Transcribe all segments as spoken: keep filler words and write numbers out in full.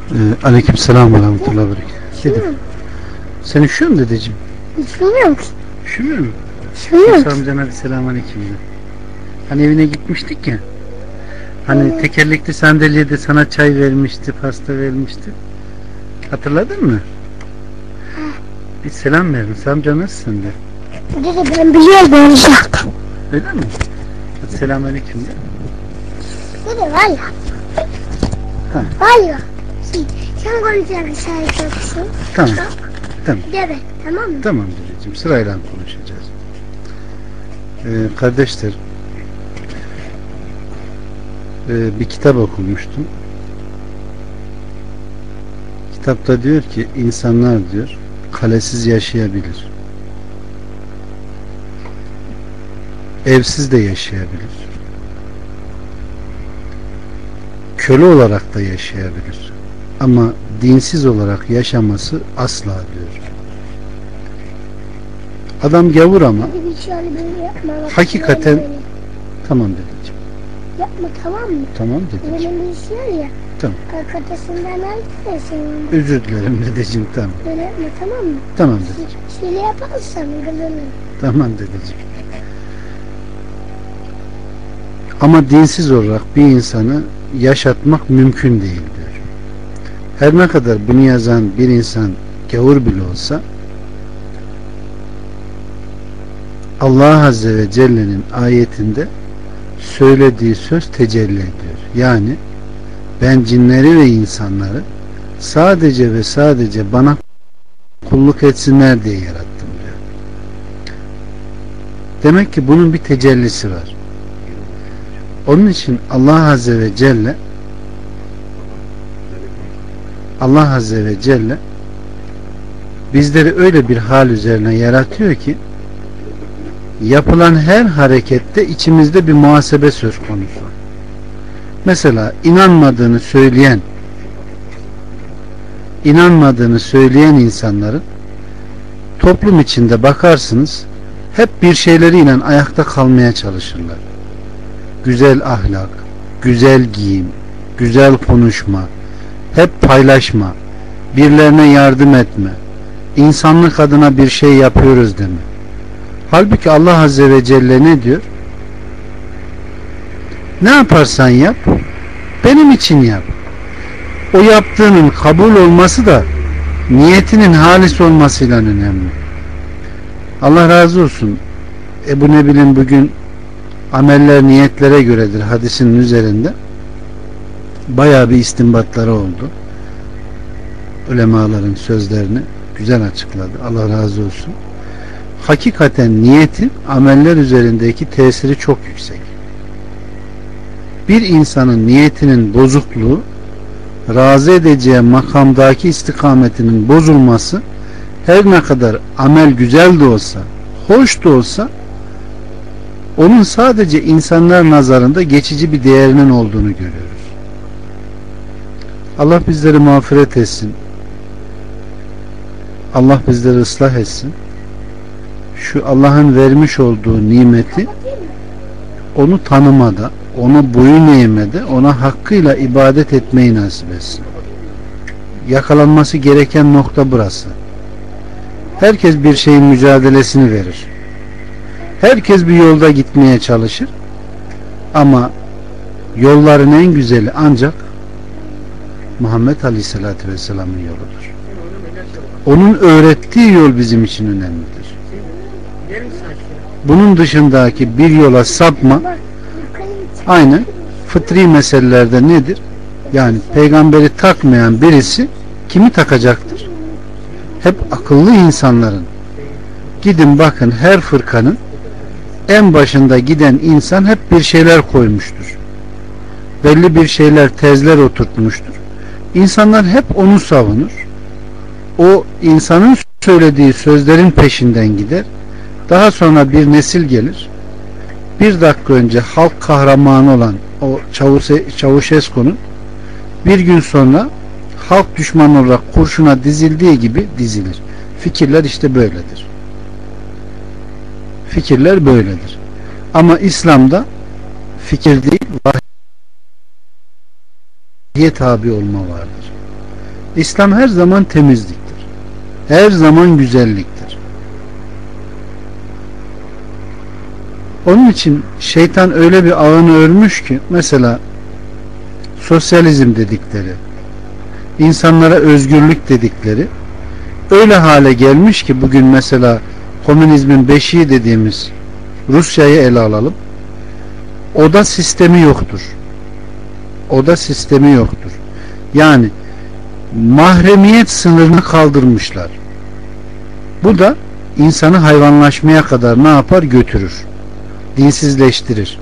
Ee, Aleykümselam ve rahmetullahi ve berekatuhu. Dedim. Sen üşüyor musun dedeciğim? Üşümüyorum ki. Üşümüyor mu? Üşümüyorum Musa amcana bir selam aleyküm de. Hani evine gitmiştik ya. Hani Evet. tekerlekli sandalyede sana çay vermişti, pasta vermişti. Hatırladın mı? Bir selam ver. Musa amca nasılsın de. Dede ben biliyorum ben uzaktan. Öyle mi? Hadi selam aleyküm de. Dede var ya. Ha. Var ya. Şey, sen konuşacaksın şarkısın. Tamam. Tamam. Dede tamam mı? Tamam dedeciğim. Sırayla konuşacağız. Ee, kardeşler, e, bir kitap okumuştum. Kitapta diyor ki insanlar diyor kalesiz yaşayabilir. Evsiz de yaşayabilir. Köle olarak da yaşayabilir. Ama dinsiz olarak yaşaması asla diyor. Adam gavur ama Dede bir şey böyle yapma. Bak, hakikaten böyle. tamam dedeciğim. Yapma tamam mı? Tamam dedeciğim. Benim bir şey var ya. Tamam. Arkadaşından aldı da senin. Özür dilerim dedeciğim, tamam. Böyle yapma tamam mı? Tamam dedeciğim. Şöyle yaparsan kızılır. Tamam dedeciğim. Ama dinsiz olarak bir insanı yaşatmak mümkün değil diyor. Her ne kadar bunu yazan bir insan gavur bile olsa Allah Azze ve Celle'nin ayetinde söylediği söz tecelli ediyor. Yani ben cinleri ve insanları sadece ve sadece bana kulluk etsinler diye yarattım diyor. Demek ki bunun bir tecellisi var. Onun için Allah Azze ve Celle Allah Azze ve Celle bizleri öyle bir hal üzerine yaratıyor ki yapılan her harekette içimizde bir muhasebe söz konusu. Mesela inanmadığını söyleyen inanmadığını söyleyen insanların toplum içinde bakarsınız hep bir şeyleriyle ayakta kalmaya çalışırlar. Güzel ahlak, güzel giyim, güzel konuşma, hep paylaşma, birilerine yardım etme, insanlık adına bir şey yapıyoruz deme. Halbuki Allah Azze ve Celle ne diyor? Ne yaparsan yap, benim için yap. O yaptığının kabul olması da niyetinin halis olmasıyla önemli. Allah razı olsun. Ebu Nebil'in bugün ameller niyetlere göredir hadisinin üzerinde bayağı bir istinbatları oldu. Ulemaların sözlerini güzel açıkladı. Allah razı olsun. Hakikaten niyetin ameller üzerindeki tesiri çok yüksek. Bir insanın niyetinin bozukluğu razı edeceği makamdaki istikametinin bozulması her ne kadar amel güzel de olsa, hoş da olsa onun sadece insanlar nazarında geçici bir değerinin olduğunu görüyoruz. Allah bizleri mağfiret etsin. Allah bizleri ıslah etsin. Şu Allah'ın vermiş olduğu nimeti onu tanımada, onu boyun eğmede, ona hakkıyla ibadet etmeyi nasip etsin. Yakalanması gereken nokta burası. Herkes bir şeyin mücadelesini verir. Herkes bir yolda gitmeye çalışır. Ama yolların en güzeli ancak Muhammed Aleyhisselatü Vesselam'ın yoludur. Onun öğrettiği yol bizim için önemlidir. Bunun dışındaki bir yola sapma aynı fıtri meselelerde nedir? Yani peygamberi takmayan birisi kimi takacaktır? Hep akıllı insanların. Gidin bakın her fırkanın en başında giden insan hep bir şeyler koymuştur. Belli bir şeyler, tezler oturtmuştur. İnsanlar hep onu savunur. O insanın söylediği sözlerin peşinden gider. Daha sonra bir nesil gelir. Bir dakika önce halk kahramanı olan o Çavuşescu'nun bir gün sonra halk düşmanı olarak kurşuna dizildiği gibi dizilir. Fikirler işte böyledir. Fikirler böyledir. Ama İslam'da fikir değil, vahye tabi olma vardır. İslam her zaman temizliktir. Her zaman güzelliktir. Onun için şeytan öyle bir ağını örmüş ki, mesela sosyalizm dedikleri, insanlara özgürlük dedikleri öyle hale gelmiş ki bugün mesela komünizmin beşiği dediğimiz Rusya'yı ele alalım. Oda sistemi yoktur. Oda sistemi yoktur. Yani mahremiyet sınırını kaldırmışlar. Bu da insanı hayvanlaşmaya kadar ne yapar? Götürür. Dinsizleştirir.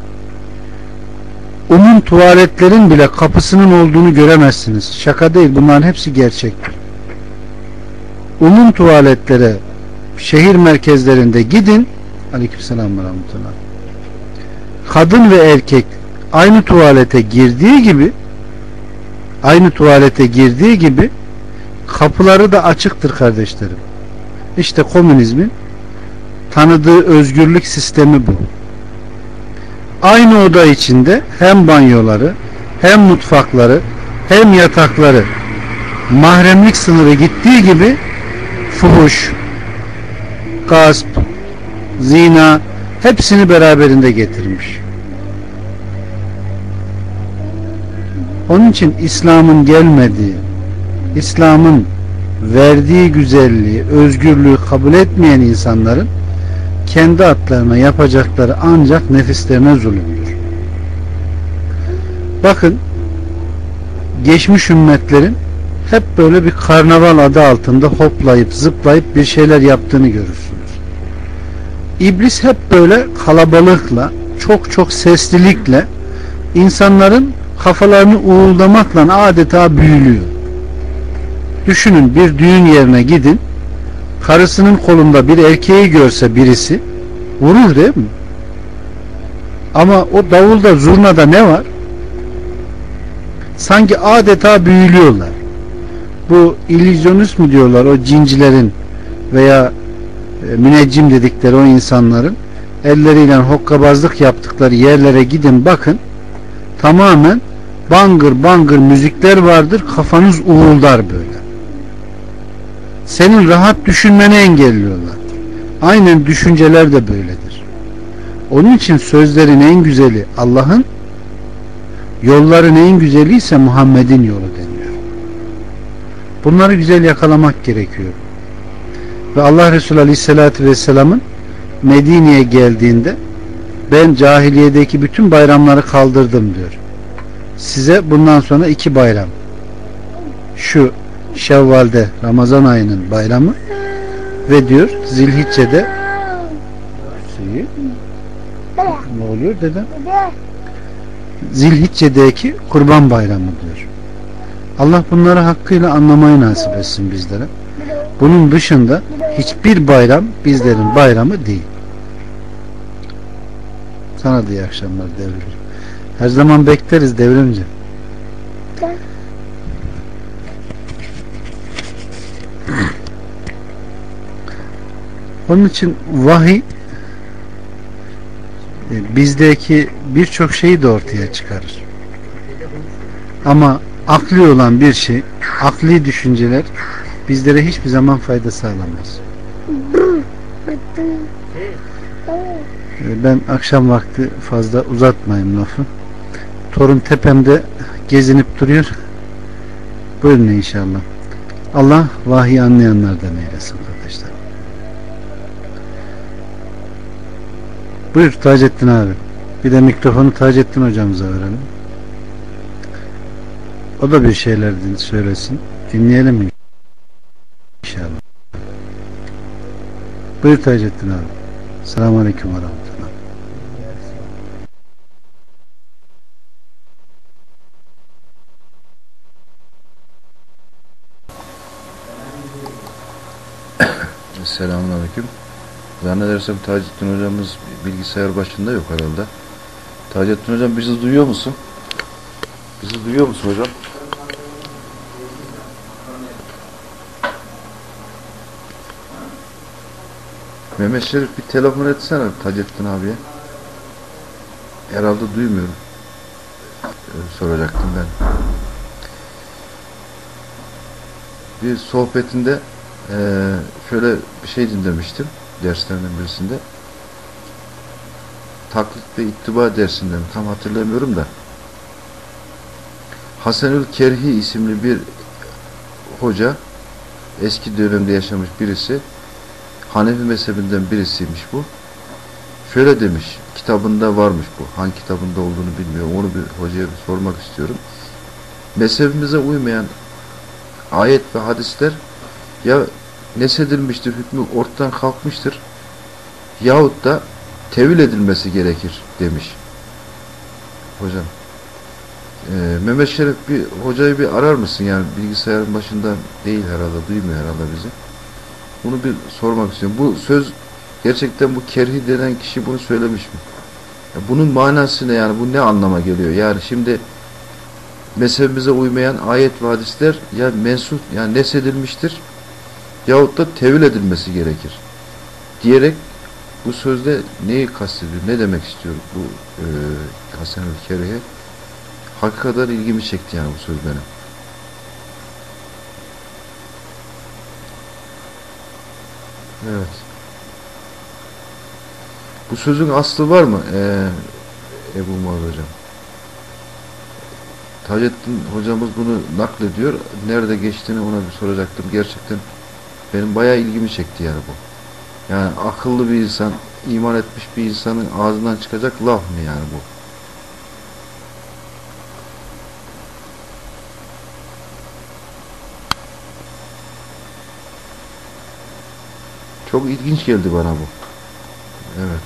Umum tuvaletlerin bile kapısının olduğunu göremezsiniz. Şaka değil, bunların hepsi gerçektir. Umum tuvaletlere şehir merkezlerinde gidin. Aleykümselam ve rahmetullah. Kadın ve erkek aynı tuvalete girdiği gibi aynı tuvalete girdiği gibi kapıları da açıktır kardeşlerim. İşte komünizmin tanıdığı özgürlük sistemi bu. Aynı oda içinde hem banyoları, hem mutfakları, hem yatakları mahremlik sınırı gittiği gibi fuhuş, gasp, zina hepsini beraberinde getirmiş. Onun için İslam'ın gelmediği, İslam'ın verdiği güzelliği, özgürlüğü kabul etmeyen insanların kendi atlarına yapacakları ancak nefislerine zulümdür. Bakın, geçmiş ümmetlerin hep böyle bir karnaval adı altında hoplayıp zıplayıp bir şeyler yaptığını görürsünüz. İblis hep böyle kalabalıkla, çok çok seslilikle insanların kafalarını uğuldamakla adeta büyülüyor. Düşünün, bir düğün yerine gidin, karısının kolunda bir erkeği görse birisi vurur değil mi? Ama o davulda, zurnada ne var? Sanki adeta büyülüyorlar. Bu illüzyonist mi diyorlar o cincilerin veya e, müneccim dedikleri o insanların elleriyle hokkabazlık yaptıkları yerlere gidin bakın, tamamen bangır bangır müzikler vardır, kafanız uğuldar böyle. Senin rahat düşünmeni engelliyorlar. Aynen düşünceler de böyledir. Onun için sözlerin en güzeli Allah'ın, yolların en güzeli ise Muhammed'in yolu deniyor. Bunları güzel yakalamak gerekiyor. Ve Allah Resulü Aleyhisselatü Vesselam'ın Medine'ye geldiğinde ben cahiliyedeki bütün bayramları kaldırdım diyor. Size bundan sonra iki bayram. Şu Şevval'de Ramazan ayının bayramı ve diyor Zilhicce'de ne oluyor dedem? Zilhicce'deki Kurban Bayramı diyor. Allah bunları hakkıyla anlamayı nasip etsin bizlere. Bunun dışında hiçbir bayram bizlerin bayramı değil. Sana da iyi akşamlar Devrim. Her zaman bekleriz Devrimci. Onun için vahiy bizdeki birçok şeyi de ortaya çıkarır. Ama akli olan bir şey, akli düşünceler bizlere hiçbir zaman fayda sağlamaz. Ben akşam vakti fazla uzatmayayım lafı. Torun tepemde gezinip duruyor. Buyurun inşallah. Allah vahiy anlayanlardan eylesin kardeşler. Buyur Taceddin abi. Bir de mikrofonu Taceddin hocamıza verelim. O da bir şeyler söylesin. Dinleyelim inşallah. Buyur Taceddin abi. Selamun Aleyküm ve Rahmetullah. Selamun Aleyküm. Zannedersem Taceddin hocamız bilgisayar başında yok herhalde. Taceddin hocam bizi duyuyor musun? Bizi duyuyor musun hocam? Mehmet Şerif bir telefon etsene Taceddin abiye. Herhalde duymuyorum. Ee, soracaktım ben. bir sohbetinde e, şöyle bir şey dinlemiştim derslerinden birisinde. Taklit ve ittiba dersinden tam hatırlamıyorum da Hasanül Kerhi isimli bir hoca, eski dönemde yaşamış birisi, Hanefi mezhebinden birisiymiş bu. Şöyle demiş, kitabında varmış bu. Hangi kitabında olduğunu bilmiyorum. Onu bir hocaya bir sormak istiyorum. Mezhebimize uymayan ayet ve hadisler ya nesedilmiştir, hükmü ortadan kalkmıştır yahut da tevil edilmesi gerekir demiş hocam. Ee, Mehmet Şerif, bir hocayı bir arar mısın? Yani bilgisayarın başında değil herhalde, duymuyor herhalde bizi. Bunu bir sormak istiyorum. Bu söz gerçekten bu Kerhi denen kişi bunu söylemiş mi? Ya bunun manası ne yani? Bu ne anlama geliyor? Yani şimdi mezhebimize uymayan ayet ve hadisler ya mensup, yani nesedilmiştir yahut da tevil edilmesi gerekir diyerek bu sözde neyi kastediyor? Ne demek istiyor bu e, Hasanül Kerhi? Hakikaten ilgimi çekti yani bu söz benim. Evet. Bu sözün aslı var mı? Ee, Ebu Muaz hocam. Taceddin hocamız bunu naklediyor. Nerede geçtiğini ona bir soracaktım. Gerçekten benim bayağı ilgimi çekti yani bu. Yani akıllı bir insan, iman etmiş bir insanın ağzından çıkacak laf mı yani bu? Çok ilginç geldi bana bu. Evet.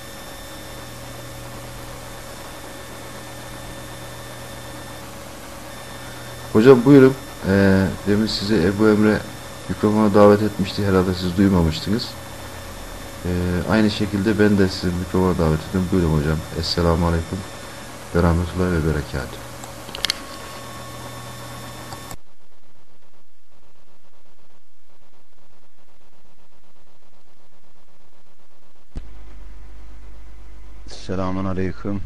Hocam buyurun. Ee, demin sizi Ebu Emre mikrofona davet etmişti. Herhalde siz duymamıştınız. Ee, aynı şekilde ben de sizi mikrofona davet ettim. Buyurun hocam. Esselamu Aleyküm ve Rahmetullahi ve Berekatuhu. Selamun Aleyküm.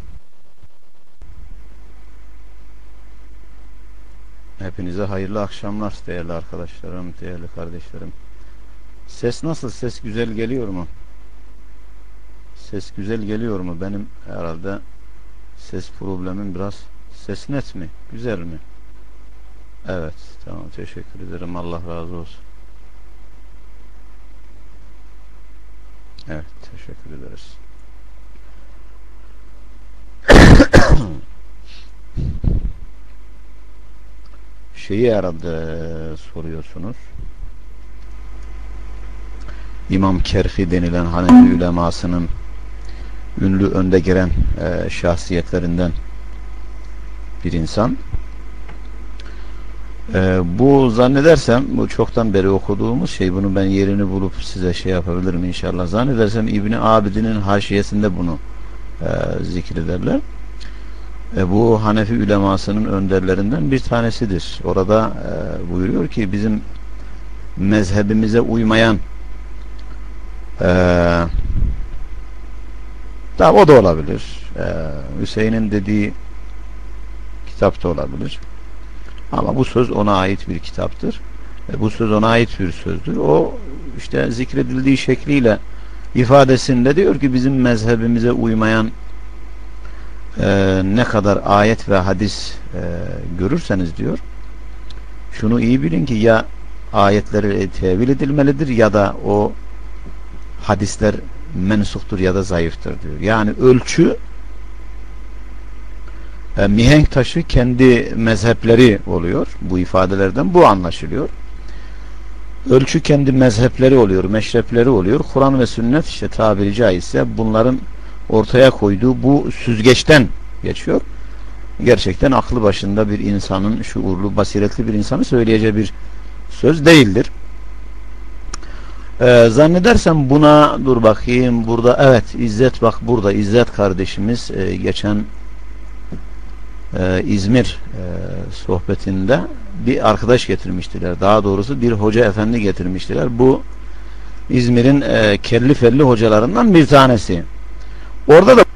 Hepinize hayırlı akşamlar değerli arkadaşlarım, değerli kardeşlerim. Ses nasıl? Ses güzel geliyor mu? Ses güzel geliyor mu? Benim herhalde ses problemim biraz. Ses net mi? Güzel mi? Evet, tamam, teşekkür ederim. Allah razı olsun. Evet, teşekkür ederiz. Şeyi herhalde soruyorsunuz. İmam Kerhi denilen Hanefi ulemasının ünlü önde gelen e, şahsiyetlerinden bir insan. E, bu zannedersem bu çoktan beri okuduğumuz şey, bunu ben yerini bulup size şey yapabilirim inşallah. Zannedersem İbni Abidin'in haşiyesinde bunu e, zikrederler. E, bu Hanefi ulemasının önderlerinden bir tanesidir. Orada e, buyuruyor ki bizim mezhebimize uymayan e, da o da olabilir. E, Hüseyin'in dediği kitap da olabilir. Ama bu söz ona ait bir kitaptır. E, bu söz ona ait bir sözdür. O işte zikredildiği şekliyle ifadesinde diyor ki bizim mezhebimize uymayan Ee, ne kadar ayet ve hadis e, görürseniz diyor, şunu iyi bilin ki ya ayetleri tevil edilmelidir ya da o hadisler mensuktur ya da zayıftır diyor. Yani ölçü e, mihenk taşı kendi mezhepleri oluyor. Bu ifadelerden bu anlaşılıyor. Ölçü kendi mezhepleri oluyor, meşrepleri oluyor. Kur'an ve sünnet işte tabiri caizse bunların ortaya koyduğu bu süzgeçten geçiyor. Gerçekten aklı başında bir insanın, şuurlu, basiretli bir insanın söyleyeceği bir söz değildir. Ee, zannedersem buna dur bakayım burada, evet İzzet, bak burada İzzet kardeşimiz e, geçen e, İzmir e, sohbetinde bir arkadaş getirmiştiler. Daha doğrusu bir hoca efendi getirmiştiler. Bu İzmir'in e, kelli felli hocalarından bir tanesi. Orada da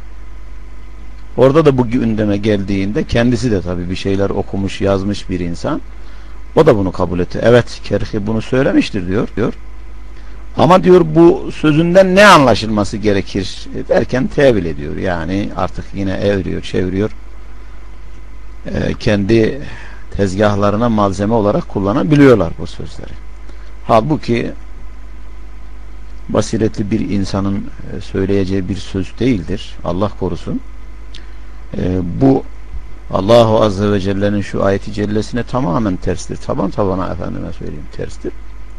orada da bu gündeme geldiğinde kendisi de tabii bir şeyler okumuş, yazmış bir insan. O da bunu kabul etti. Evet, Kerhi bunu söylemiştir diyor. diyor. Ama diyor bu sözünden ne anlaşılması gerekir derken tevil ediyor. Yani artık yine evriyor, çeviriyor. Ee, kendi tezgahlarına malzeme olarak kullanabiliyorlar bu sözleri. Halbuki basiretli bir insanın söyleyeceği bir söz değildir. Allah korusun. Ee, bu Allahu Azze ve Celle'nin şu ayeti cellesine tamamen terstir. Taban tabana efendime söyleyeyim terstir.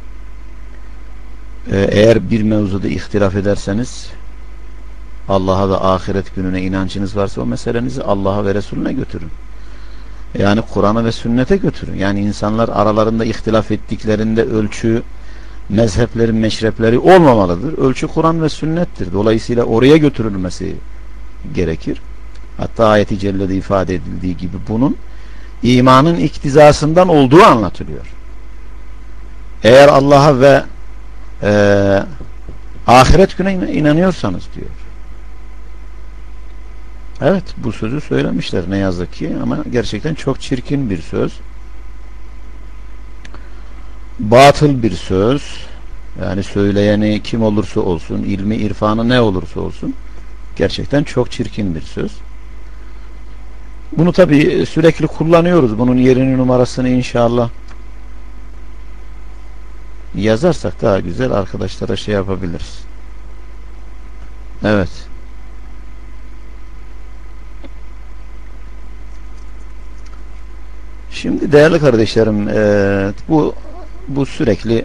Ee, eğer bir mevzuda ihtilaf ederseniz Allah'a ve ahiret gününe inancınız varsa o meselenizi Allah'a ve Resulüne götürün. Yani Kur'an'a ve sünnete götürün. Yani insanlar aralarında ihtilaf ettiklerinde ölçü mezheplerin meşrepleri olmamalıdır. Ölçü Kur'an ve sünnettir. Dolayısıyla oraya götürülmesi gerekir. Hatta ayet-i cellede ifade edildiği gibi bunun imanın iktizasından olduğu anlatılıyor. Eğer Allah'a ve e, ahiret güne inanıyorsanız diyor. Evet, bu sözü söylemişler ne yazık ki, ama gerçekten çok çirkin bir söz. Batıl bir söz. Yani söyleyeni kim olursa olsun, ilmi irfanı ne olursa olsun, gerçekten çok çirkin bir söz. Bunu tabii sürekli kullanıyoruz. Bunun yerini, numarasını inşallah yazarsak daha güzel arkadaşlara şey yapabiliriz. Evet. Şimdi değerli kardeşlerim, e, bu bu sürekli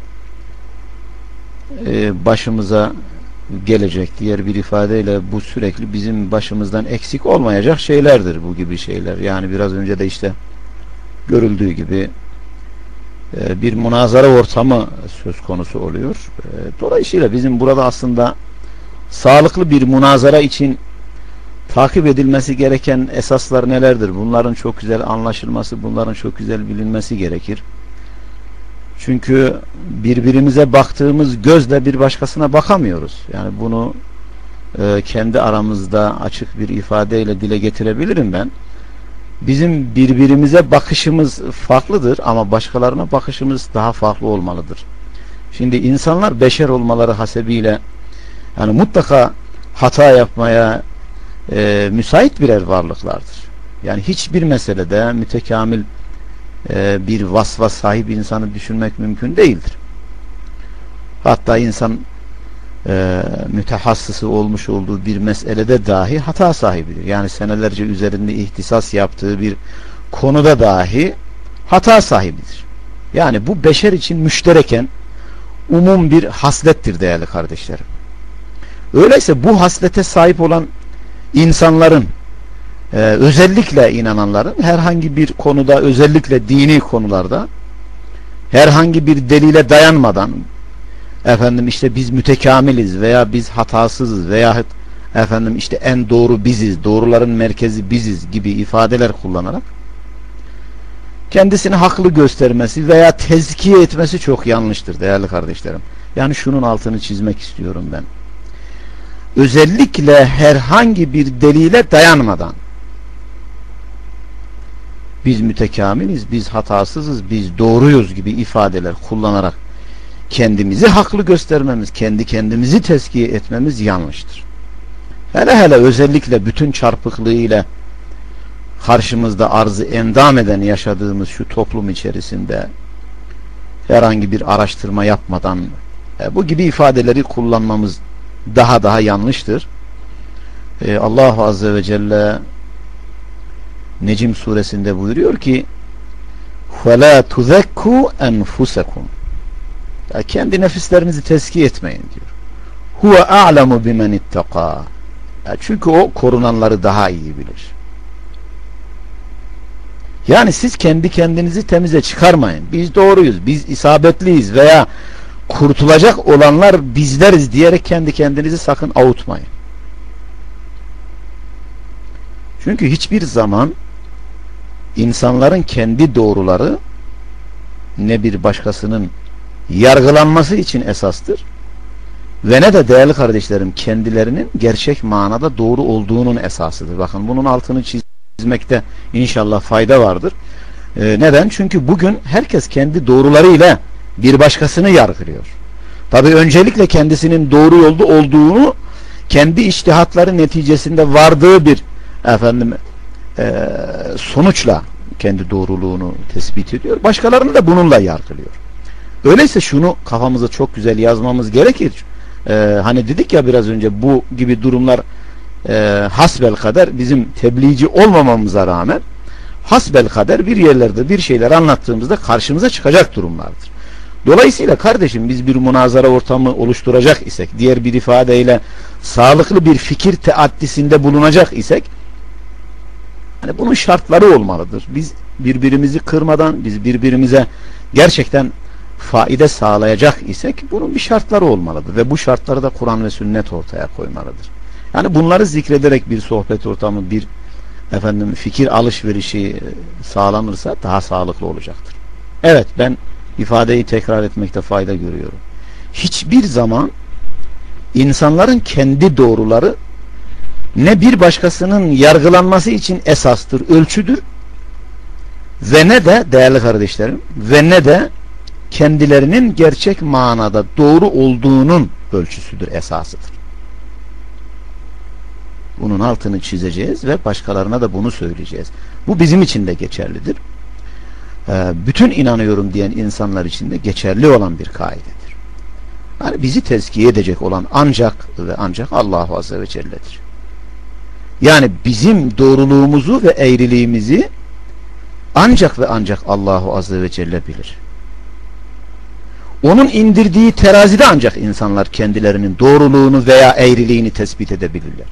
e, başımıza gelecek, diğer bir ifadeyle bu sürekli bizim başımızdan eksik olmayacak şeylerdir bu gibi şeyler. Yani biraz önce de işte görüldüğü gibi e, bir münazara ortamı söz konusu oluyor. E, dolayısıyla bizim burada aslında sağlıklı bir münazara için takip edilmesi gereken esaslar nelerdir? Bunların çok güzel anlaşılması, bunların çok güzel bilinmesi gerekir. Çünkü birbirimize baktığımız gözle bir başkasına bakamıyoruz. Yani bunu e, kendi aramızda açık bir ifadeyle dile getirebilirim ben. Bizim birbirimize bakışımız farklıdır ama başkalarına bakışımız daha farklı olmalıdır. Şimdi insanlar beşer olmaları hasebiyle yani mutlaka hata yapmaya e, müsait birer varlıklardır. Yani hiçbir meselede mütekamil e, bir vasfa sahip insanı düşünmek mümkün değildir. Hatta insan e, mütehassısı olmuş olduğu bir meselede dahi hata sahibidir. Yani senelerce üzerinde ihtisas yaptığı bir konuda dahi hata sahibidir. Yani bu beşer için müştereken umum bir haslettir değerli kardeşlerim. Öyleyse bu haslete sahip olan insanların e, özellikle inananların herhangi bir konuda, özellikle dini konularda herhangi bir delile dayanmadan efendim işte biz mütekamiliz veya biz hatasızız veya efendim işte en doğru biziz, doğruların merkezi biziz gibi ifadeler kullanarak kendisini haklı göstermesi veya tezkiye etmesi çok yanlıştır değerli kardeşlerim. Yani şunun altını çizmek istiyorum ben. Özellikle herhangi bir delile dayanmadan biz mütekamiliz, biz hatasızız, biz doğruyuz gibi ifadeler kullanarak kendimizi haklı göstermemiz, kendi kendimizi tezkiye etmemiz yanlıştır. Hele hele özellikle bütün çarpıklığıyla karşımızda arzı endam eden yaşadığımız şu toplum içerisinde herhangi bir araştırma yapmadan e, bu gibi ifadeleri kullanmamız daha daha yanlıştır. E, Allah Azze ve Celle Necim suresinde buyuruyor ki فَلَا تُذَكُّوا أَنْفُسَكُمْ kendi nefislerinizi tezkiye etmeyin diyor. Huve a'lemu bimen ittaka. Çünkü o korunanları daha iyi bilir. Yani siz kendi kendinizi temize çıkarmayın. Biz doğruyuz, biz isabetliyiz veya kurtulacak olanlar bizleriz diyerek kendi kendinizi sakın avutmayın. Çünkü hiçbir zaman insanların kendi doğruları ne bir başkasının yargılanması için esastır ve ne de değerli kardeşlerim kendilerinin gerçek manada doğru olduğunun esasıdır. Bakın bunun altını çizmekte inşallah fayda vardır. E, neden? Çünkü bugün herkes kendi doğrularıyla bir başkasını yargılıyor. Tabi öncelikle kendisinin doğru yolda olduğunu kendi içtihatları neticesinde vardığı bir efendim e, sonuçla kendi doğruluğunu tespit ediyor. Başkalarını da bununla yargılıyor. Öyleyse şunu kafamıza çok güzel yazmamız gerekir. Ee, hani dedik ya biraz önce, bu gibi durumlar e, hasbel kader, bizim tebliğci olmamamıza rağmen hasbel kader bir yerlerde bir şeyler anlattığımızda karşımıza çıkacak durumlardır. Dolayısıyla kardeşim, biz bir münazara ortamı oluşturacak isek, diğer bir ifadeyle sağlıklı bir fikir teaddisinde bulunacak isek, hani bunun şartları olmalıdır. Biz birbirimizi kırmadan, biz birbirimize gerçekten faide sağlayacak isek bunun bir şartları olmalıdır ve bu şartları da Kur'an ve sünnet ortaya koymalıdır. Yani bunları zikrederek bir sohbet ortamı, bir efendim fikir alışverişi sağlanırsa daha sağlıklı olacaktır. Evet, ben ifadeyi tekrar etmekte fayda görüyorum. Hiçbir zaman insanların kendi doğruları ne bir başkasının yargılanması için esastır, ölçüdür ve ne de değerli kardeşlerim ve ne de kendilerinin gerçek manada doğru olduğunun ölçüsüdür, esasıdır. Bunun altını çizeceğiz ve başkalarına da bunu söyleyeceğiz. Bu bizim için de geçerlidir. Ee, bütün inanıyorum diyen insanlar için de geçerli olan bir kaidedir. Yani bizi tezkiye edecek olan ancak ve ancak Allah Azze ve Celle'dir. Yani bizim doğruluğumuzu ve eğriliğimizi ancak ve ancak Allah Azze ve Celle bilir. Onun indirdiği terazide ancak insanlar kendilerinin doğruluğunu veya eğriliğini tespit edebilirler.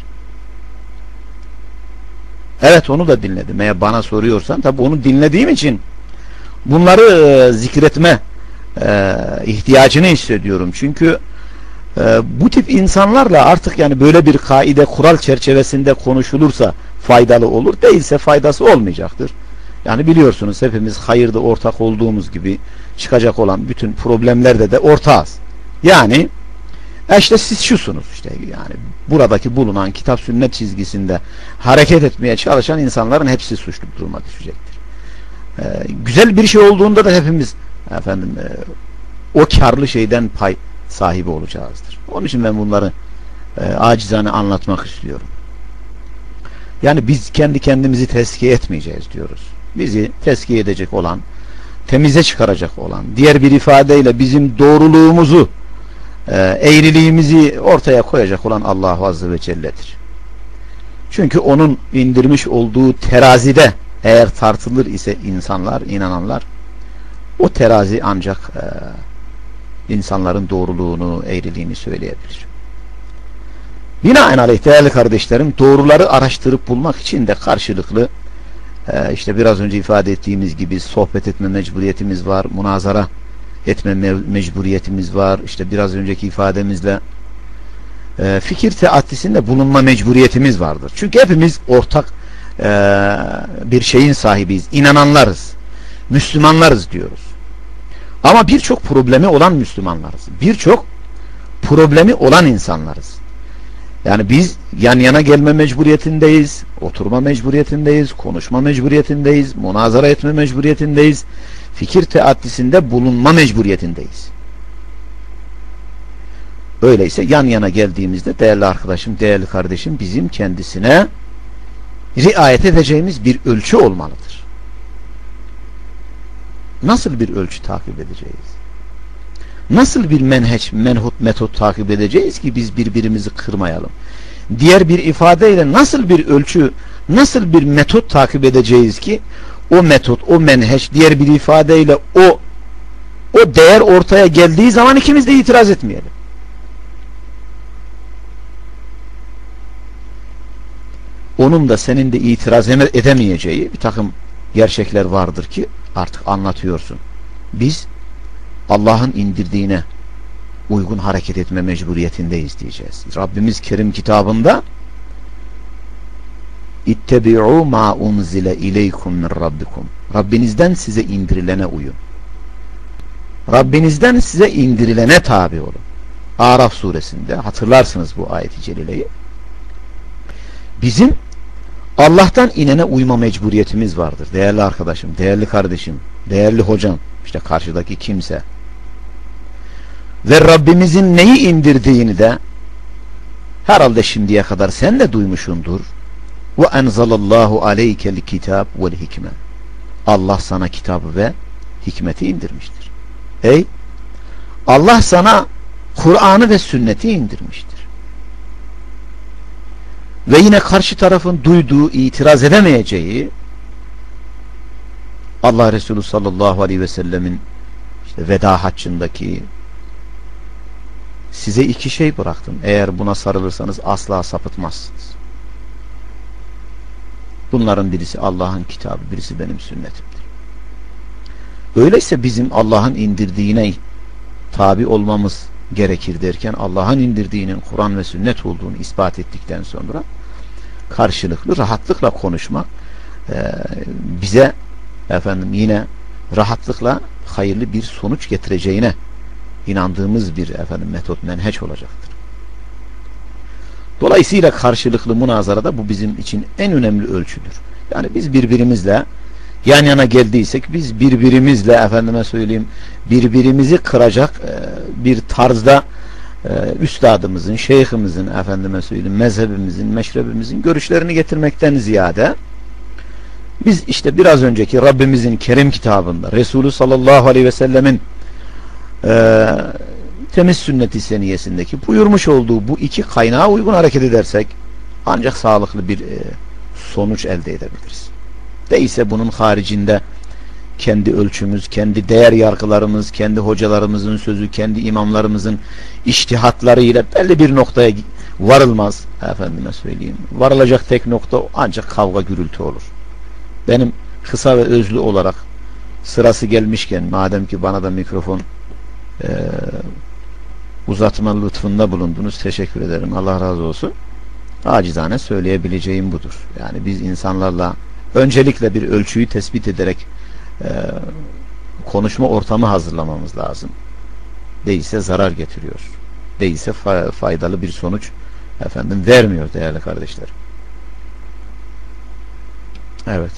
Evet, onu da dinledim. Eğer bana soruyorsan, tabi onu dinlediğim için bunları e, zikretme e, ihtiyacını hissediyorum. Çünkü e, bu tip insanlarla artık yani böyle bir kaide, kural çerçevesinde konuşulursa faydalı olur. Değilse faydası olmayacaktır. Yani biliyorsunuz, hepimiz hayırda ortak olduğumuz gibi çıkacak olan bütün problemlerde de ortağız. Yani işte siz şusunuz, işte yani buradaki bulunan kitap sünnet çizgisinde hareket etmeye çalışan insanların hepsi suçlu duruma düşecektir. Ee, güzel bir şey olduğunda da hepimiz efendim e, o karlı şeyden pay sahibi olacağızdır. Onun için ben bunları e, acizane anlatmak istiyorum. Yani biz kendi kendimizi tezkiye etmeyeceğiz diyoruz. Bizi tezkiye edecek olan, temize çıkaracak olan, diğer bir ifadeyle bizim doğruluğumuzu, e, eğriliğimizi ortaya koyacak olan Allah Azze ve Celle'dir. Çünkü onun indirmiş olduğu terazide eğer tartılır ise insanlar, inananlar, o terazi ancak e, insanların doğruluğunu, eğriliğini söyleyebilir. Binaenaleyh değerli kardeşlerim, doğruları araştırıp bulmak için de karşılıklı e, işte biraz önce ifade ettiğimiz gibi sohbet etme mecburiyetimiz var, münazara etme me mecburiyetimiz var. İşte biraz önceki ifademizle e, fikir teaddisinde bulunma mecburiyetimiz vardır. Çünkü hepimiz ortak e, bir şeyin sahibiyiz, inananlarız, Müslümanlarız diyoruz. Ama birçok problemi olan Müslümanlarız. Birçok problemi olan insanlarız. Yani biz yan yana gelme mecburiyetindeyiz, oturma mecburiyetindeyiz, konuşma mecburiyetindeyiz, münazara etme mecburiyetindeyiz, fikir teaddisinde bulunma mecburiyetindeyiz. Öyleyse yan yana geldiğimizde değerli arkadaşım, değerli kardeşim, bizim kendisine riayet edeceğimiz bir ölçü olmalıdır. Nasıl bir ölçü takip edeceğiz? Nasıl bir menheç, menhut, metot takip edeceğiz ki biz birbirimizi kırmayalım? Diğer bir ifadeyle nasıl bir ölçü, nasıl bir metot takip edeceğiz ki o metot, o menheç, diğer bir ifadeyle o o değer ortaya geldiği zaman ikimiz de itiraz etmeyelim. Onun da senin de itiraz edemeyeceği bir takım gerçekler vardır ki artık anlatıyorsun. Biz Allah'ın indirdiğine uygun hareket etme mecburiyetindeyiz diyeceğiz. Rabbimiz Kerim kitabında İttebi'u ma unzile ileykum min rabbikum. Rabbinizden size indirilene uyun. Rabbinizden size indirilene tabi olun. Araf suresinde hatırlarsınız bu ayet-i celileyi. Bizim Allah'tan inene uyma mecburiyetimiz vardır. Değerli arkadaşım, değerli kardeşim, değerli hocam, işte karşıdaki kimse. Ve Rabbimizin neyi indirdiğini de herhalde şimdiye kadar sen de duymuşsundur. Ve enzalallahu aleykel kitab vel hikme. Allah sana kitabı ve hikmeti indirmiştir. Ey Allah sana Kur'an'ı ve sünneti indirmiştir. Ve yine karşı tarafın duyduğu, itiraz edemeyeceği Allah Resulü sallallahu aleyhi ve sellemin işte veda haccındaki size iki şey bıraktım. Eğer buna sarılırsanız asla sapıtmazsınız. Bunların birisi Allah'ın kitabı, birisi benim sünnetimdir. Öyleyse bizim Allah'ın indirdiğine tabi olmamız gerekir derken Allah'ın indirdiğinin Kur'an ve sünnet olduğunu ispat ettikten sonra karşılıklı rahatlıkla konuşmak e, bize efendim yine rahatlıkla hayırlı bir sonuç getireceğine inandığımız bir efendim metot, menheç olacaktır. Dolayısıyla karşılıklı münazarada bu bizim için en önemli ölçüdür. Yani biz birbirimizle yan yana geldiysek biz birbirimizle efendime söyleyeyim birbirimizi kıracak e, bir tarzda e, üstadımızın, şeyhimizin efendime söyleyeyim mezhebimizin, meşrebimizin görüşlerini getirmekten ziyade biz işte biraz önceki Rabbimizin Kerim kitabında Resulü sallallahu aleyhi ve sellemin e, temiz sünnet-i seniyesindeki buyurmuş olduğu bu iki kaynağa uygun hareket edersek ancak sağlıklı bir e, sonuç elde edebiliriz. Değilse bunun haricinde kendi ölçümüz, kendi değer yargılarımız, kendi hocalarımızın sözü, kendi imamlarımızın içtihatlarıyla belli bir noktaya varılmaz. Efendime söyleyeyim. Varılacak tek nokta ancak kavga gürültü olur. Benim kısa ve özlü olarak sırası gelmişken madem ki bana da mikrofon e, uzatma lütfunda bulundunuz, teşekkür ederim. Allah razı olsun. Acizane söyleyebileceğim budur. Yani biz insanlarla öncelikle bir ölçüyü tespit ederek e, konuşma ortamı hazırlamamız lazım. Değilse zarar getiriyor. Değilse fa faydalı bir sonuç efendim vermiyor değerli kardeşlerim. Evet.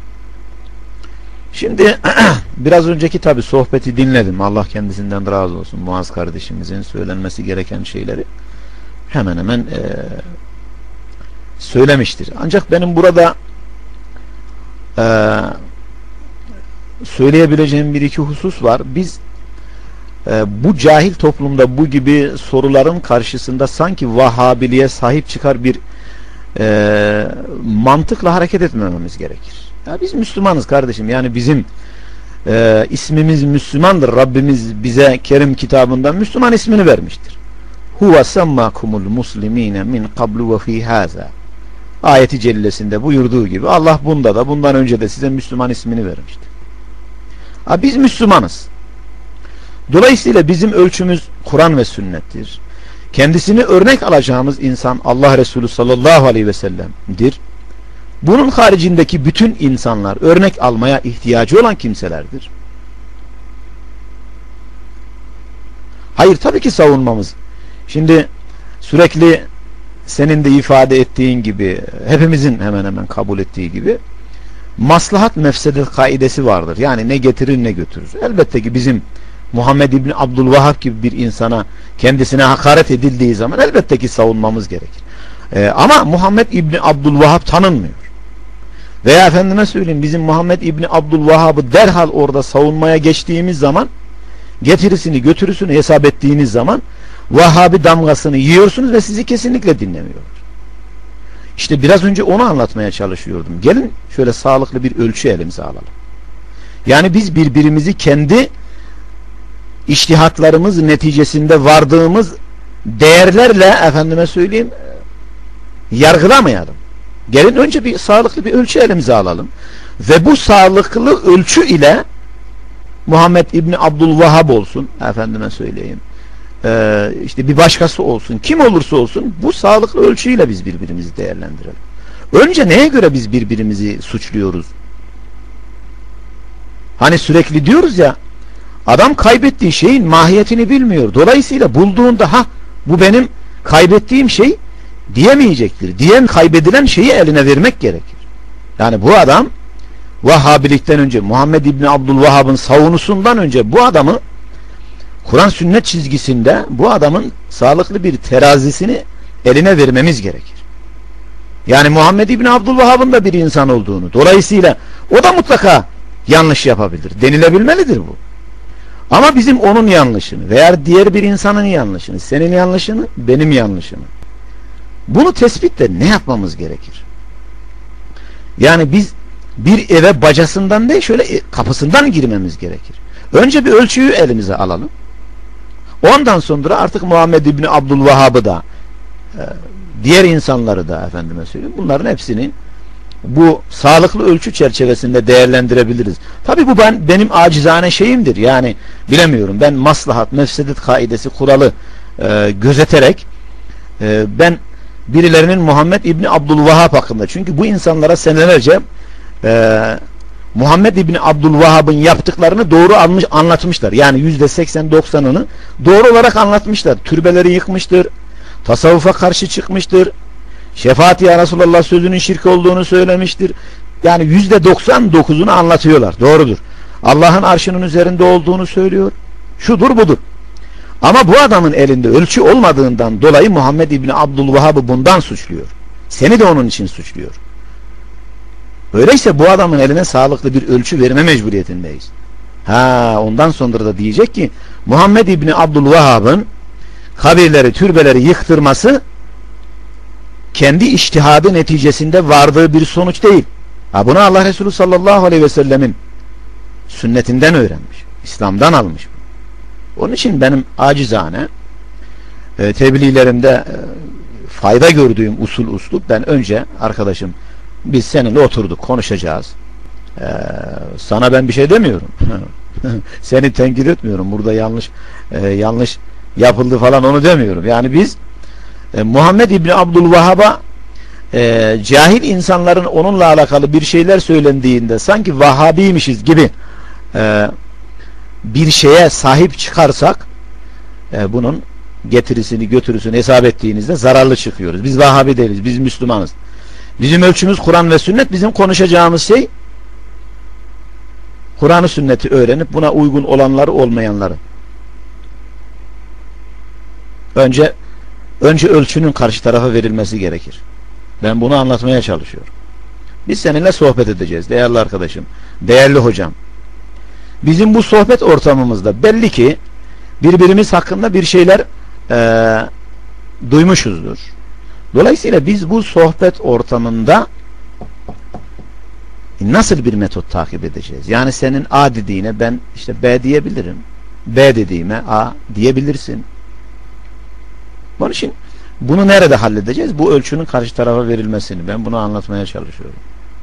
Şimdi biraz önceki tabi sohbeti dinledim. Allah kendisinden razı olsun. Muaz kardeşimizin söylenmesi gereken şeyleri hemen hemen e, söylemiştir. Ancak benim burada e, söyleyebileceğim bir iki husus var. Biz e, bu cahil toplumda bu gibi soruların karşısında sanki Vahhabiliğe sahip çıkar bir e, mantıkla hareket etmememiz gerekir. Ya biz Müslümanız kardeşim. Yani bizim e, ismimiz Müslümandır. Rabbimiz bize Kerim kitabından Müslüman ismini vermiştir. Huve semmakumul muslimine min qablu ve fi haza. Ayeti cellesinde buyurduğu gibi Allah bunda da bundan önce de size Müslüman ismini vermiştir. Ha, biz Müslümanız. Dolayısıyla bizim ölçümüz Kur'an ve sünnettir. Kendisini örnek alacağımız insan Allah Resulü sallallahu aleyhi ve sellem'dir. Bunun haricindeki bütün insanlar örnek almaya ihtiyacı olan kimselerdir. Hayır, tabii ki savunmamız. Şimdi sürekli senin de ifade ettiğin gibi, hepimizin hemen hemen kabul ettiği gibi maslahat mefsedet kaidesi vardır. Yani ne getirir ne götürür. Elbette ki bizim Muhammed İbni Abdülvahhab gibi bir insana kendisine hakaret edildiği zaman elbette ki savunmamız gerekir. Ee, ama Muhammed İbni Abdülvahhab tanınmıyor. Veya efendime söyleyeyim bizim Muhammed İbni Abdülvahhab'ı derhal orada savunmaya geçtiğimiz zaman getirisini götürüsünü hesap ettiğiniz zaman Vahhabi damgasını yiyorsunuz ve sizi kesinlikle dinlemiyorlar. İşte biraz önce onu anlatmaya çalışıyordum. Gelin şöyle sağlıklı bir ölçü elimize alalım. Yani biz birbirimizi kendi içtihatlarımız neticesinde vardığımız değerlerle efendime söyleyeyim yargılamayalım. Gelin önce bir sağlıklı bir ölçü elimize alalım. Ve bu sağlıklı ölçü ile Muhammed İbni Abdülvahhab olsun, efendime söyleyeyim, Ee, işte bir başkası olsun, kim olursa olsun bu sağlıklı ölçüyle biz birbirimizi değerlendirelim. Önce neye göre biz birbirimizi suçluyoruz? Hani sürekli diyoruz ya, adam kaybettiği şeyin mahiyetini bilmiyor. Dolayısıyla bulduğunda ha bu benim kaybettiğim şey diyemeyecektir. Diyen kaybedilen şeyi eline vermek gerekir. Yani bu adam Vahhabilikten önce, Muhammed İbni Abdülvahhab'ın savunusundan önce bu adamı Kur'an sünnet çizgisinde bu adamın sağlıklı bir terazisini eline vermemiz gerekir. Yani Muhammed İbni Abdülvahhab'ın da bir insan olduğunu, dolayısıyla o da mutlaka yanlış yapabilir. Denilebilmelidir bu. Ama bizim onun yanlışını veya diğer bir insanın yanlışını, senin yanlışını, benim yanlışımı, bunu tespitte ne yapmamız gerekir? Yani biz bir eve bacasından değil, şöyle kapısından girmemiz gerekir. Önce bir ölçüyü elimize alalım. Ondan sonra artık Muhammed İbni Abdülvahhab'ı da diğer insanları da efendime söyleyeyim, bunların hepsini bu sağlıklı ölçü çerçevesinde değerlendirebiliriz. Tabi bu ben benim acizane şeyimdir. Yani bilemiyorum, ben maslahat, mefsedet kaidesi, kuralı e, gözeterek e, ben birilerinin Muhammed İbni Abdülvahhab hakkında, çünkü bu insanlara senelerce e, Muhammed İbni Abdülvahhab'ın yaptıklarını doğru almış, anlatmışlar. Yani yüzde seksen doksanını doğru olarak anlatmışlar. Türbeleri yıkmıştır, tasavvufa karşı çıkmıştır, şefaat ya Resulallah sözünün şirk olduğunu söylemiştir. Yani yüzde doksan dokuzunu anlatıyorlar. Doğrudur. Allah'ın arşının üzerinde olduğunu söylüyor. Şudur budur. Ama bu adamın elinde ölçü olmadığından dolayı Muhammed İbni Abdülvahhab'ı bundan suçluyor. Seni de onun için suçluyor. Öyleyse bu adamın eline sağlıklı bir ölçü verme mecburiyetindeyiz. Ha, ondan sonra da diyecek ki Muhammed İbni Abdülvahhab'ın kabirleri, türbeleri yıktırması kendi içtihadı neticesinde vardığı bir sonuç değil. Ha, bunu Allah Resulü sallallahu aleyhi ve sellemin sünnetinden öğrenmiş. İslam'dan almış. Onun için benim acizane e, tebliğlerimde e, fayda gördüğüm usul uslup, ben önce arkadaşım biz seninle oturduk, konuşacağız. Ee, sana ben bir şey demiyorum. Seni tenkit etmiyorum. Burada yanlış e, yanlış yapıldı falan, onu demiyorum. Yani biz e, Muhammed İbni Abdülvahhab'a e, cahil insanların onunla alakalı bir şeyler söylendiğinde sanki Vahhabiymişiz gibi e, bir şeye sahip çıkarsak e, bunun getirisini götürüsünü hesap ettiğinizde zararlı çıkıyoruz. Biz Vahhabi değiliz. Biz Müslümanız. Bizim ölçümüz Kur'an ve sünnet. Bizim konuşacağımız şey Kur'an-ı sünneti öğrenip buna uygun olanları, olmayanları. Önce önce ölçünün karşı tarafa verilmesi gerekir. Ben bunu anlatmaya çalışıyorum. Biz seninle sohbet edeceğiz değerli arkadaşım, değerli hocam. Bizim bu sohbet ortamımızda belli ki birbirimiz hakkında bir şeyler e, duymuşuzdur. Dolayısıyla biz bu sohbet ortamında nasıl bir metot takip edeceğiz? Yani senin A dediğine ben işte B diyebilirim. B dediğime A diyebilirsin. Onun için bunu nerede halledeceğiz? Bu ölçünün karşı tarafa verilmesini. Ben bunu anlatmaya çalışıyorum.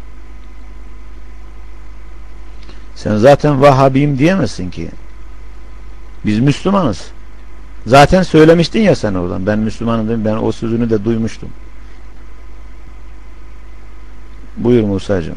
Sen zaten Vahhabiyim diyemezsin ki. Biz Müslümanız. Zaten söylemiştin ya sen oradan. Ben Müslümanım dedim. Ben o sözünü de duymuştum. Buyur Musa'cığım.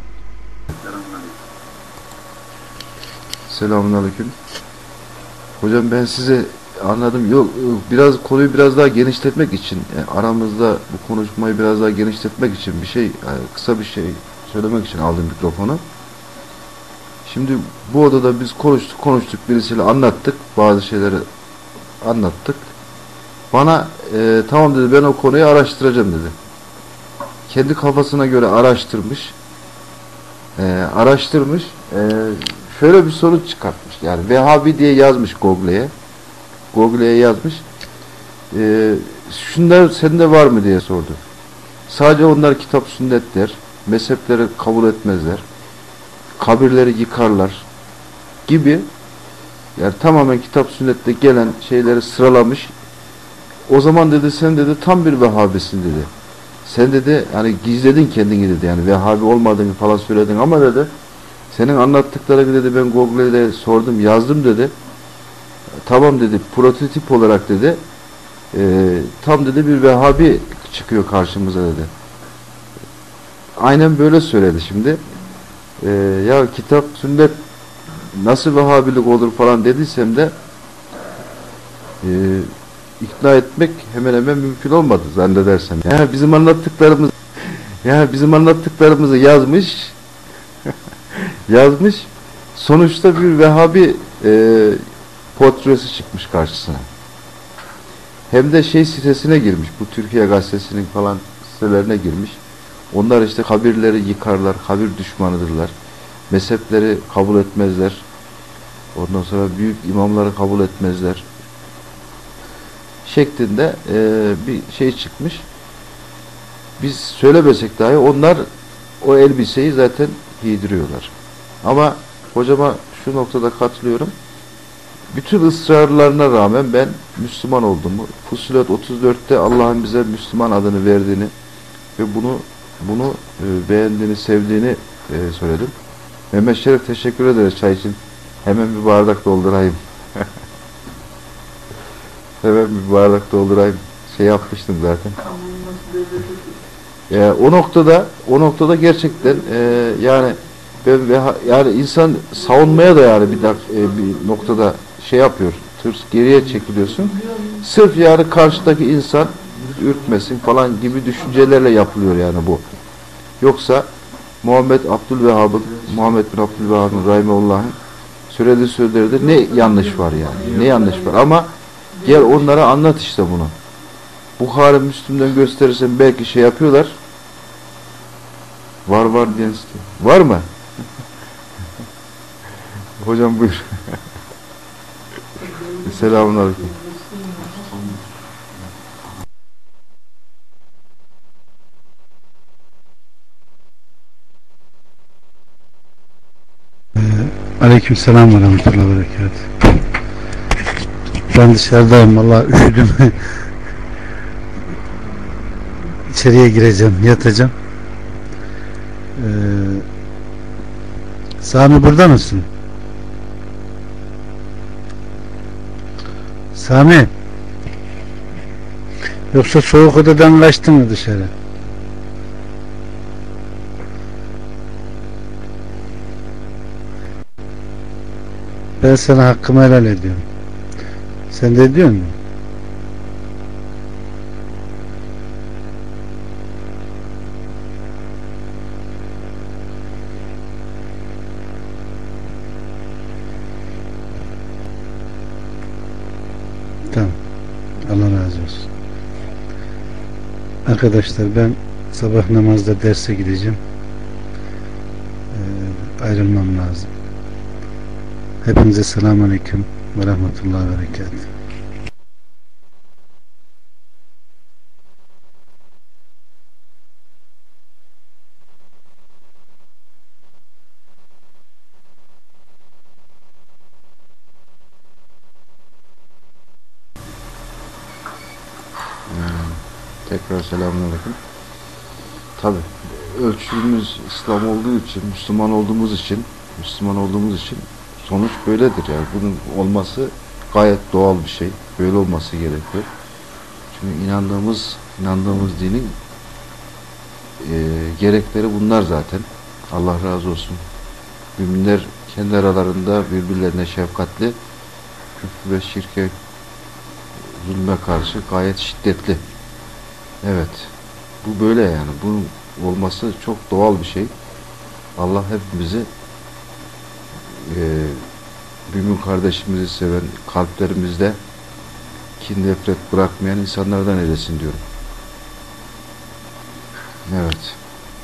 Selamünaleyküm. Hocam ben size anladım. Yok, biraz konuyu biraz daha genişletmek için, yani aramızda bu konuşmayı biraz daha genişletmek için bir şey, yani kısa bir şey söylemek için aldım mikrofonu. Şimdi bu odada biz konuştuk konuştuk birisiyle anlattık, bazı şeyleri anlattık. Bana e, tamam dedi, ben o konuyu araştıracağım dedi. Kendi kafasına göre araştırmış. E, araştırmış. E, şöyle bir sonuç çıkartmış. Yani Vehhabi diye yazmış Google'ye. Google'ye yazmış. E, şunlar sende var mı diye sordu. Sadece onlar kitap sünnet der. Mezhepleri kabul etmezler. Kabirleri yıkarlar gibi, yani tamamen kitap sünnette gelen şeyleri sıralamış. O zaman dedi sen dedi tam bir Vehhabisin dedi. Sen dedi hani gizledin kendini dedi, yani Vehhabi olmadığını falan söyledin ama dedi senin anlattıkları dedi ben Google'de sordum yazdım dedi. Tamam dedi, prototip olarak dedi e, tam dedi bir Vehhabi çıkıyor karşımıza dedi. Aynen böyle söyledi şimdi. Ee, ya kitap sünnet nasıl Vehhabilik olur falan dediysem de e, ikna etmek hemen hemen mümkün olmadı zannedersem. Yani bizim anlattıklarımız Yani bizim anlattıklarımızı yazmış yazmış, sonuçta bir Vehhabi e, portresi çıkmış karşısına. Hem de şey sitesine girmiş, bu Türkiye Gazetesi'nin falan sitelerine girmiş. Onlar işte kabirleri yıkarlar, kabir düşmanıdırlar. Mezhepleri kabul etmezler. Ondan sonra büyük imamları kabul etmezler. Şeklinde e, bir şey çıkmış. Biz söylemesek dahi onlar o elbiseyi zaten giydiriyorlar. Ama hocama şu noktada katılıyorum. Bütün ısrarlarına rağmen ben Müslüman olduğumu, Fussilet otuz dörtte Allah'ın bize Müslüman adını verdiğini ve bunu bunu e, beğendiğini, sevdiğini e, söyledim. Mehmet Şerif, teşekkür ederiz çay için. Hemen bir bardak doldurayım. Hemen bir bardak doldurayım. Şey yapmıştım zaten. E, o noktada o noktada gerçekten e, yani ben ve yani insan savunmaya da yani bir, dak, e, bir noktada şey yapıyor. Tırs geriye çekiliyorsun. Sırf yani karşıdaki insan ürkmesin falan gibi düşüncelerle yapılıyor yani bu. Yoksa Muhammed Abdülvehhab'ın Muhammed bin Abdülvehhab'ın Rahimehullah'ın söylediği sözlerde ne yanlış var yani. Ne yanlış var ama gel onlara anlat işte bunu. Bukhari, Müslüm'den gösterirsen belki şey yapıyorlar. Var var diyen istiyor. Var mı? Hocam buyur. Selamünaleyküm. Aleykümselam ve rahmetullahi ve berekatuhu. Ben dışarıdayım. Vallahi üşüdüm. İçeriye gireceğim, yatacağım. Ee, Sami burada mısın? Sami, yoksa soğuk odadan kaçtın mı dışarı? Ben sana hakkımı helal ediyorum. Sen de diyor musun? Tamam. Allah razı olsun. Arkadaşlar ben sabah namazda derse gideceğim. Ee, ayrılmam lazım. Hepinize selamun aleyküm ve rahmetullahi ve berekatuhu. Tekrar selamünaleyküm. Tabi ölçümüz İslam olduğu için, Müslüman olduğumuz için, Müslüman olduğumuz için sonuç böyledir yani. Bunun olması gayet doğal bir şey. Böyle olması gerekiyor. Çünkü inandığımız, inandığımız dinin e, gerekleri bunlar zaten. Allah razı olsun. Müminler kendi aralarında birbirlerine şefkatli, küfür ve şirke, zulme karşı gayet şiddetli. Evet. Bu böyle yani. Bunun olması çok doğal bir şey. Allah hepimizi e, mümin kardeşimizi seven, kalplerimizde kin, nefret bırakmayan insanlardan eylesin diyorum. Evet.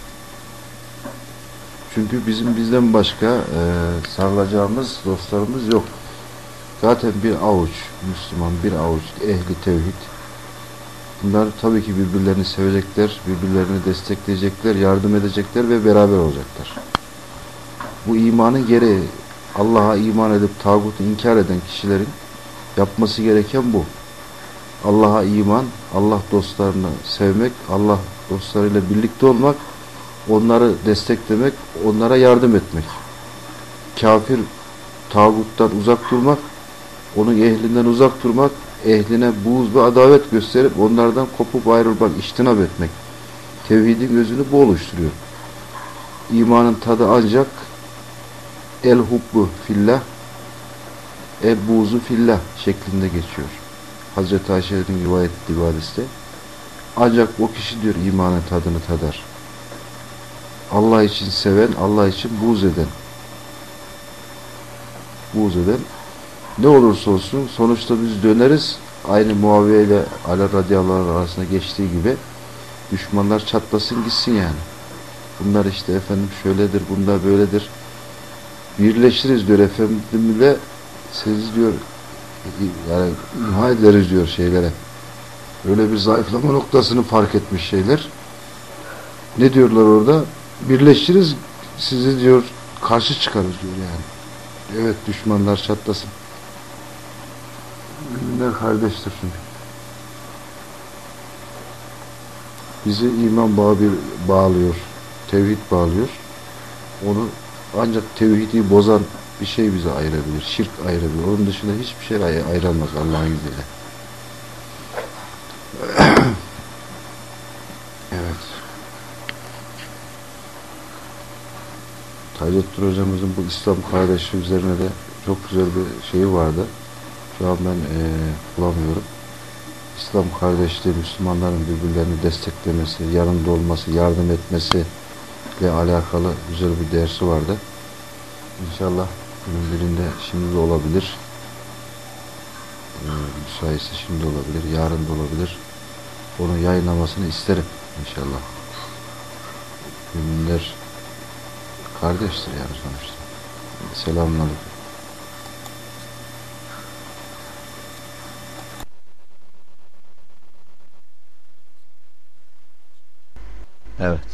Çünkü bizim bizden başka e, sarılacağımız dostlarımız yok. Zaten bir avuç Müslüman, bir avuç ehli tevhid. Bunlar tabii ki birbirlerini sevecekler, birbirlerini destekleyecekler, yardım edecekler ve beraber olacaklar. Bu imanın gereği. Allah'a iman edip tağutu inkar eden kişilerin yapması gereken bu. Allah'a iman, Allah dostlarını sevmek, Allah dostlarıyla birlikte olmak, onları desteklemek, onlara yardım etmek. Kafir, tağuttan uzak durmak, onun ehlinden uzak durmak, ehline buğz ve adavet gösterip onlardan kopup ayrılmak, iştinab etmek. Tevhidin gözünü bu oluşturuyor. İmanın tadı ancak el hubbu fillah, el buğzu fillah şeklinde geçiyor. Hazreti Ayşe'nin rivayet ettiği hadiste. Ancak o kişi diyor imanın tadını tadar. Allah için seven, Allah için buğz eden. Buğz eden. Ne olursa olsun sonuçta biz döneriz. Aynı Muaviye ile Ali radıyallahu anh arasında geçtiği gibi düşmanlar çatlasın gitsin yani. Bunlar işte efendim şöyledir, bunlar böyledir. Birleşiriz diyor efendimle, siz diyor yani imha ederiz diyor şeylere. Öyle bir zayıflama noktasını fark etmiş şeyler. Ne diyorlar orada? Birleşiriz, sizi diyor karşı çıkarız diyor yani. Evet, düşmanlar çatlasın. Müminler kardeştir çünkü. Bizi iman bağı bir bağlıyor. Tevhid bağlıyor. Onu ancak tevhidi bozan bir şey bizi ayırabilir. Şirk ayırabilir. Onun dışında hiçbir şey ay ayıramaz Allah'ın izniyle. Evet. Taceddin hocamızın bu İslam kardeşi üzerine de çok güzel bir şeyi vardı. Şu an ben ee, bulamıyorum. İslam kardeşliği, Müslümanların birbirlerini desteklemesi, yanında olması, yardım etmesi ile alakalı güzel bir dersi vardı. İnşallah günün birinde şimdi de olabilir. Ee, müsaitse şimdi olabilir, yarın da olabilir. Onu yayınlamasını isterim inşallah. Müminler kardeştir yani sonuçta. Selamünaleyküm. Evet.